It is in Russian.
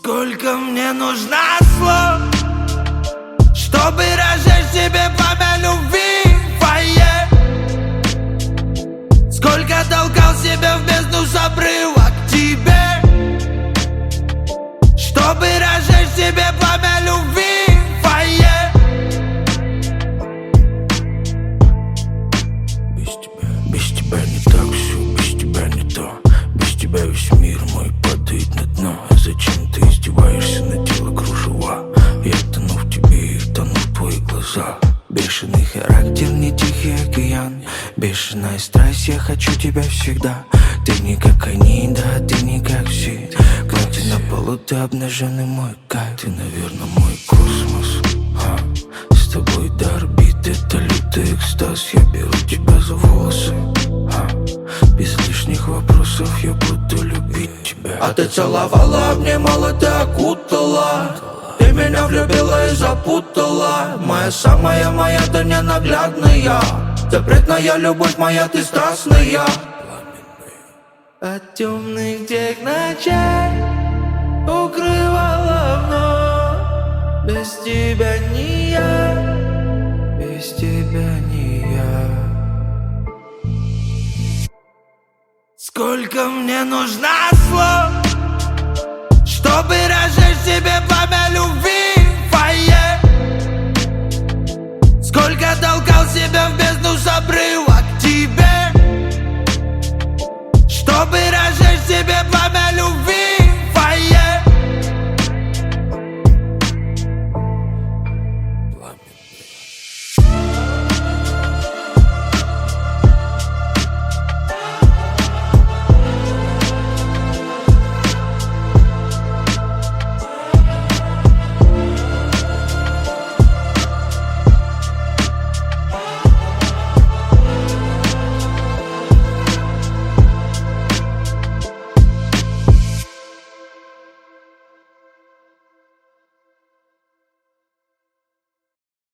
Сколько мне нужно слов, чтобы разжечь тебе пламя любви в фойе? Сколько толкал себя в бездну с обрыва к тебе, чтобы разжечь тебе пламя любви в фойе? Без тебя не так все, без тебя не то. Без тебя весь мир мой падает на дно. Зачем ты издеваешься, надела кружева? Я тону в тебе и тону в твои глаза. Бешеный характер, не тихий океан. Бешеная страсть, я хочу тебя всегда. Ты не как они, да, ты не как все. Платье на полу, ты обнаженный мой кайф. Ты, наверное, мой космос. С тобой до орбиты, это лютый экстаз. Я беру тебя за волосы. Без лишних вопросов я буду любить тебя. А ты целовала, обнимала, ты окутала. Ты меня влюбила и запутала. Моя самая, моя, ты ненаглядная. Запретная любовь моя, ты страстная. От темных тех ночей укрывала вновь. Без тебя не я, без тебя не я. Сколько мне нужно слов, чтобы разжечь тебе пламя любви в фойе? Сколько толкал себя в бездну с обрыва